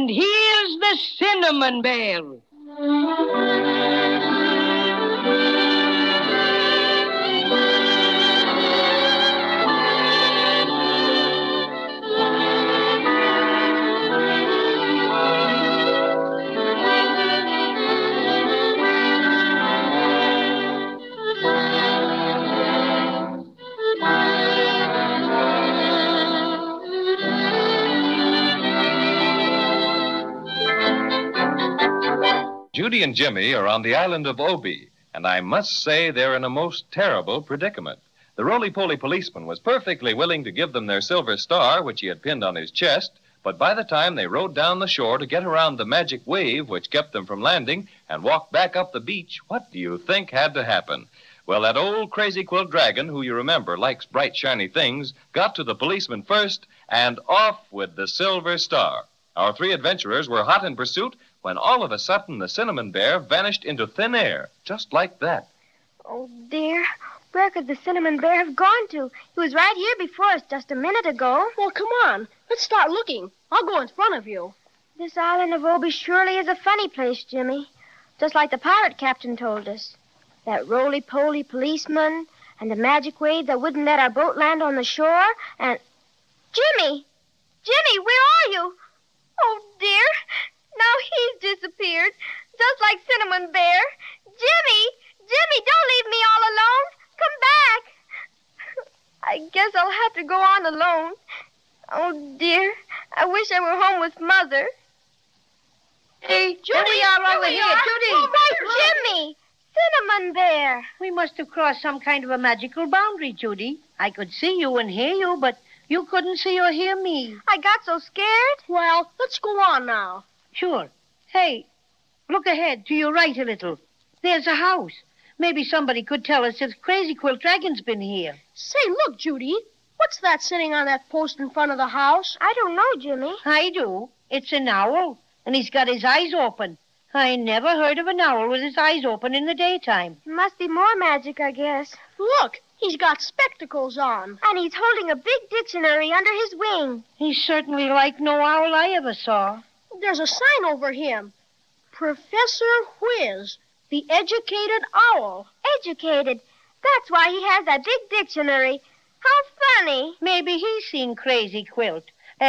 here's the Cinnamon Bear. Judy and Jimmy are on the island of Obi, and I must say they're in a most terrible predicament. The roly-poly policeman was perfectly willing to give them their silver star, which he had pinned on his chest, but by the time they rowed down the shore to get around the magic wave which kept them from landing and walked back up the beach, what do you think had to happen? Well, that old crazy quilt dragon, who you remember likes bright, shiny things, got to the policeman first, and off with the silver star. Our three adventurers were hot in pursuit when all of a sudden the Cinnamon Bear vanished into thin air, just like that. Oh, dear. Where could the Cinnamon Bear have gone to? He was right here before us just a minute ago. Well, come on. Let's start looking. I'll go in front of you. This island of Obi surely is a funny place, Jimmy. Just like the pirate captain told us. That roly-poly policeman and the magic wave that wouldn't let our boat land on the shore and... Jimmy! Jimmy, where are you? Oh, dear. Now he's disappeared, just like Cinnamon Bear. Jimmy! Jimmy, don't leave me all alone. Come back. I guess I'll have to go on alone. Oh, dear. I wish I were home with Mother. Hey, Judy, we are over here. Judy! Oh, Jimmy! Cinnamon Bear! We must have crossed some kind of a magical boundary, Judy. I could see you and hear you, but you couldn't see or hear me. I got so scared. Well, let's go on now. Sure. Hey, look ahead, to your right a little. There's a house. Maybe somebody could tell us if Crazy Quilt Dragon's been here. Say, look, Judy. What's that sitting on that post in front of the house? I don't know, Jimmy. I do. It's an owl, and he's got his eyes open. I never heard of an owl with his eyes open in the daytime. Must be more magic, I guess. Look, he's got spectacles on. And he's holding a big dictionary under his wing. He's certainly like no owl I ever saw. There's a sign over him. Professor Whiz, the educated owl. Educated. That's why he has that big dictionary. How funny. Maybe he's seen Crazy Quilt.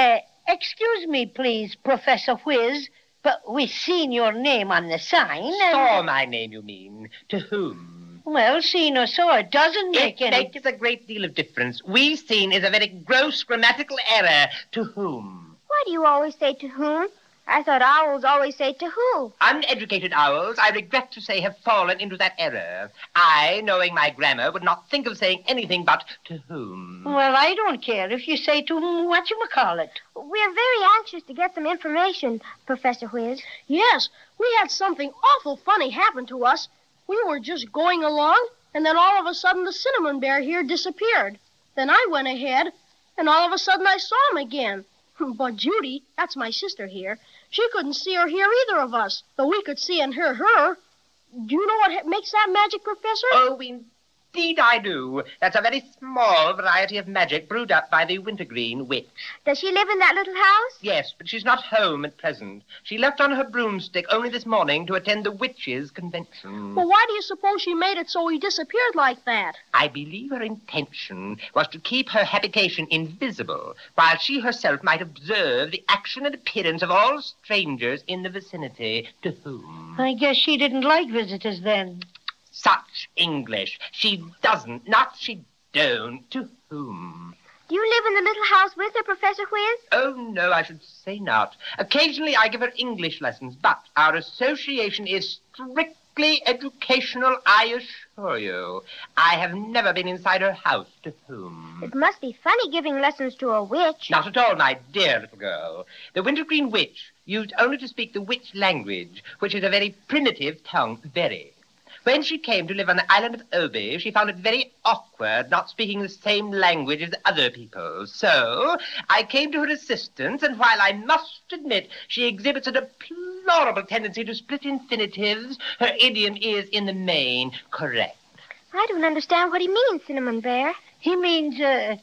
Excuse me, please, Professor Whiz, but we've seen your name on the sign. Saw my name, you mean? To whom? Well, seen or saw, it doesn't make any... It makes a great deal of difference. We've seen is a very gross grammatical error. To whom? Why do you always say to whom? I thought owls always say to who. Uneducated owls, I regret to say, have fallen into that error. I, knowing my grammar, would not think of saying anything but to whom. Well, I don't care if you say to whom whatchamacallit. We're very anxious to get some information, Professor Whiz. Yes, we had something awful funny happen to us. We were just going along, and then all of a sudden the Cinnamon Bear here disappeared. Then I went ahead, and all of a sudden I saw him again. But Judy, that's my sister here, she couldn't see or hear either of us, though we could see and hear her. Do you know what makes that magic, Professor? Oh, indeed I do. That's a very small variety of magic brewed up by the Wintergreen Witch. Does she live in that little house? Yes, but she's not home at present. She left on her broomstick only this morning to attend the witches' convention. Well, why do you suppose she made it so he disappeared like that? I believe her intention was to keep her habitation invisible, while she herself might observe the action and appearance of all strangers in the vicinity. To whom? I guess she didn't like visitors then. Such English. She doesn't, not she don't. To whom? Do you live in the little house with her, Professor Whiz? Oh, no, I should say not. Occasionally I give her English lessons, but our association is strictly educational, I assure you. I have never been inside her house. To whom? It must be funny giving lessons to a witch. Not at all, my dear little girl. The Wintergreen Witch used only to speak the witch language, which is a very primitive tongue, very. When she came to live on the island of Obi, she found it very awkward not speaking the same language as other people. So I came to her assistance, and while I must admit she exhibits a deplorable tendency to split infinitives, her idiom is, in the main, correct. I don't understand what he means, Cinnamon Bear. He means,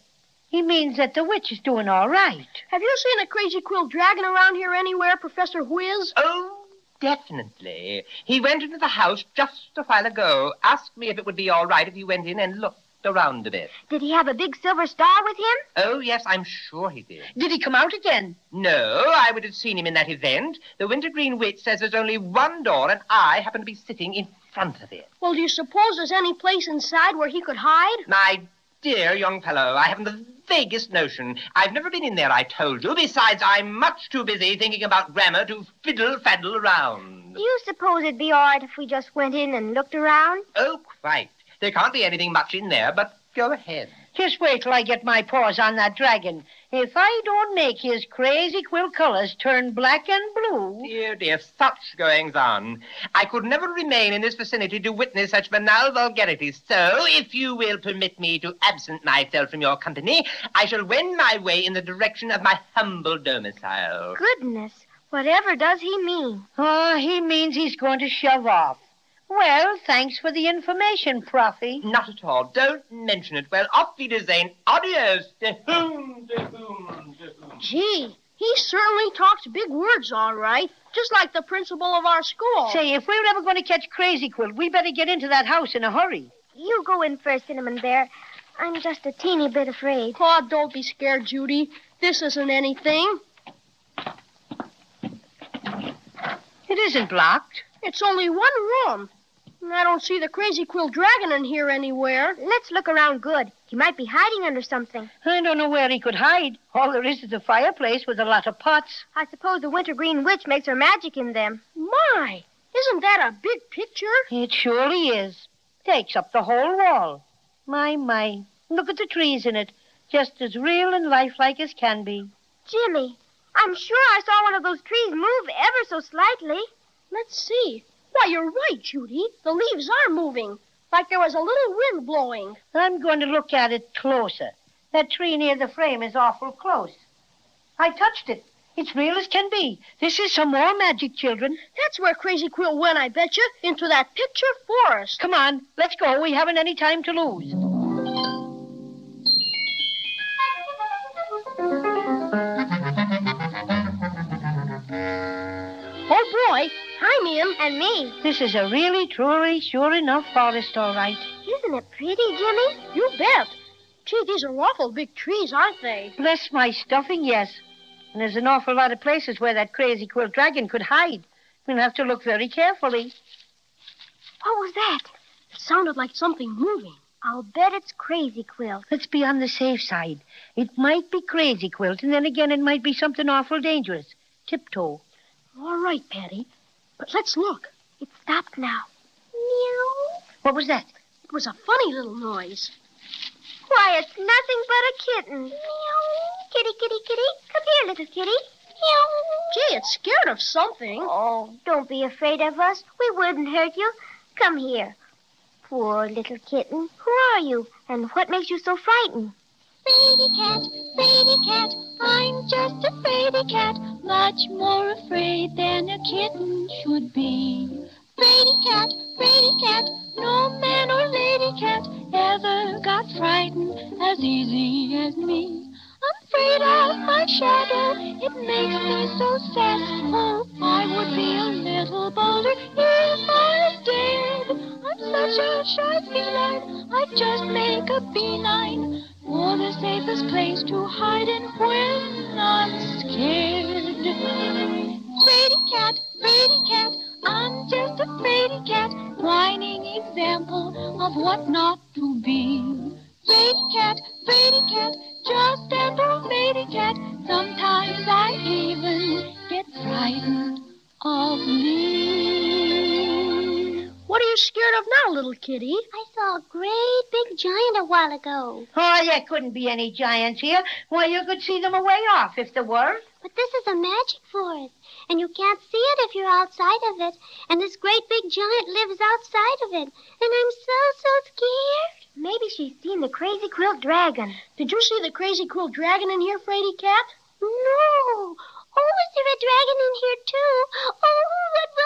He means that the witch is doing all right. Have you seen a crazy quill dragon around here anywhere, Professor Whiz? Oh, definitely. He went into the house just a while ago, asked me if it would be all right if he went in and looked around a bit. Did he have a big silver star with him? Oh, yes, I'm sure he did. Did he come out again? No, I would have seen him in that event. The Wintergreen Witch says there's only one door, and I happen to be sitting in front of it. Well, do you suppose there's any place inside where he could hide? My dear young fellow, I haven't the vaguest notion. I've never been in there, I told you. Besides, I'm much too busy thinking about grammar to fiddle-faddle around. Do you suppose it'd be all right if we just went in and looked around? Oh, quite. There can't be anything much in there, but go ahead. Just wait till I get my paws on that dragon. If I don't make his crazy quill colors turn black and blue... Dear, dear, such goings-on. I could never remain in this vicinity to witness such banal vulgarities. So, if you will permit me to absent myself from your company, I shall wend my way in the direction of my humble domicile. Goodness, whatever does he mean? Oh, he means he's going to shove off. Well, thanks for the information, Proffy. Not at all. Don't mention it. Well, auf Wiedersehen. Adios. De-hoom, de-hoom, de-hoom. Gee, he certainly talks big words, all right. Just like the principal of our school. Say, if we were ever going to catch Crazy Quill, we better get into that house in a hurry. You go in first, Cinnamon Bear. I'm just a teeny bit afraid. Oh, don't be scared, Judy. This isn't anything. It isn't blocked. It's only one room. And I don't see the crazy quill dragon in here anywhere. Let's look around good. He might be hiding under something. I don't know where he could hide. All there is a fireplace with a lot of pots. I suppose the Wintergreen Witch makes her magic in them. My, isn't that a big picture? It surely is. Takes up the whole wall. My. Look at the trees in it. Just as real and lifelike as can be. Jimmy, I'm sure I saw one of those trees move ever so slightly. Let's see. Why, you're right, Judy. The leaves are moving, like there was a little wind blowing. I'm going to look at it closer. That tree near the frame is awful close. I touched it. It's real as can be. This is some more magic, children. That's where Crazy Quill went, I bet you, into that picture forest. Come on, let's go. We haven't any time to lose. Oh, boy. I'm in. And me. This is a really, truly, sure enough forest, all right. Isn't it pretty, Jimmy? You bet. Gee, these are awful big trees, aren't they? Bless my stuffing, yes. And there's an awful lot of places where that crazy quill dragon could hide. We'll have to look very carefully. What was that? It sounded like something moving. I'll bet it's Crazy Quilt. Let's be on the safe side. It might be Crazy Quilt, and then again it might be something awful dangerous. Tiptoe. All right, Patty. But let's look. It stopped now. Meow. What was that? It was a funny little noise. Why, it's nothing but a kitten. Meow. Kitty, kitty, kitty. Come here, little kitty. Meow. Gee, it's scared of something. Oh, don't be afraid of us. We wouldn't hurt you. Come here. Poor little kitten. Who are you? And what makes you so frightened? Fraidy cat, I'm just a fraidy cat, much more afraid than a kitten should be. Fraidy cat, no man or lady cat ever got frightened as easy as me. I'm afraid of my shadow, it makes me so sad. Oh, I would be a little bolder if I was dead. I'm such a shy feline, I'd just make a beeline for the safest place to hide in when I'm scared. Fraidy cat, I'm just a fraidy cat, whining example of what not to be. Fraidy cat, just an old lady cat, sometimes I even get frightened of me. What are you scared of now, little kitty? I saw a great big giant a while ago. Oh, there couldn't be any giants here. Why, you could see them a way off if there were. But this is a magic forest, and you can't see it if you're outside of it. And this great big giant lives outside of it. And I'm so scared. Maybe she's seen the Crazy Quilt Dragon. Did you see the Crazy Quilt Dragon in here, Fraidy Cat? No. Oh, is there a dragon in here, too? Oh, what will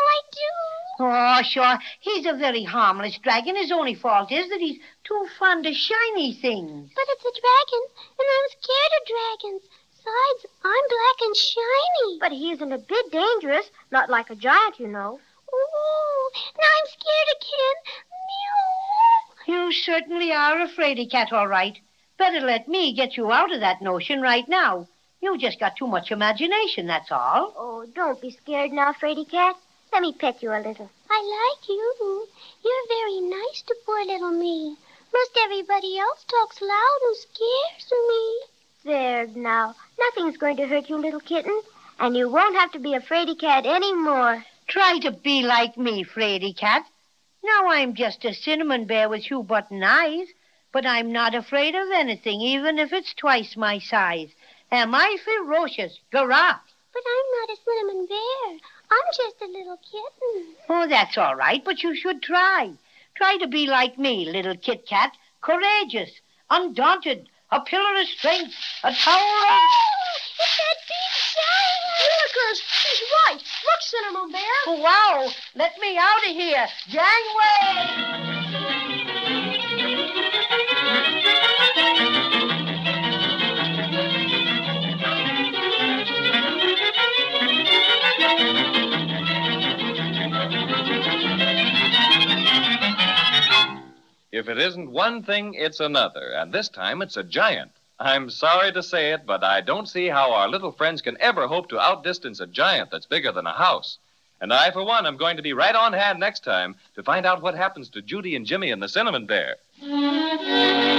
I do? Oh, sure. He's a very harmless dragon. His only fault is that he's too fond of shiny things. But it's a dragon, and I'm scared of dragons. Besides, I'm black and shiny. But he isn't a bit dangerous. Not like a giant, you know. Ooh, now I'm scared again. Meow. You certainly are a fraidy cat, all right. Better let me get you out of that notion right now. You just got too much imagination, that's all. Oh, don't be scared now, Fraidy Cat. Let me pet you a little. I like you. You're very nice to poor little me. Most everybody else talks loud and scares me. There now. Nothing's going to hurt you, little kitten. And you won't have to be a fraidy cat anymore. Try to be like me, fraidy cat. Now I'm just a cinnamon bear with shoe button eyes, but I'm not afraid of anything, even if it's twice my size. Am I ferocious? Giraffe. But I'm not a cinnamon bear. I'm just a little kitten. Oh, that's all right, but you should try. Try to be like me, little Kit Kat. Courageous, undaunted, a pillar of strength, a tower of... It's that big giant. Willikers, he's right. Look, Cinnamon Bear. Oh, wow, let me out of here. Gangway! If it isn't one thing, it's another, and this time it's a giant. I'm sorry to say it, but I don't see how our little friends can ever hope to outdistance a giant that's bigger than a house. And I, for one, am going to be right on hand next time to find out what happens to Judy and Jimmy and the Cinnamon Bear.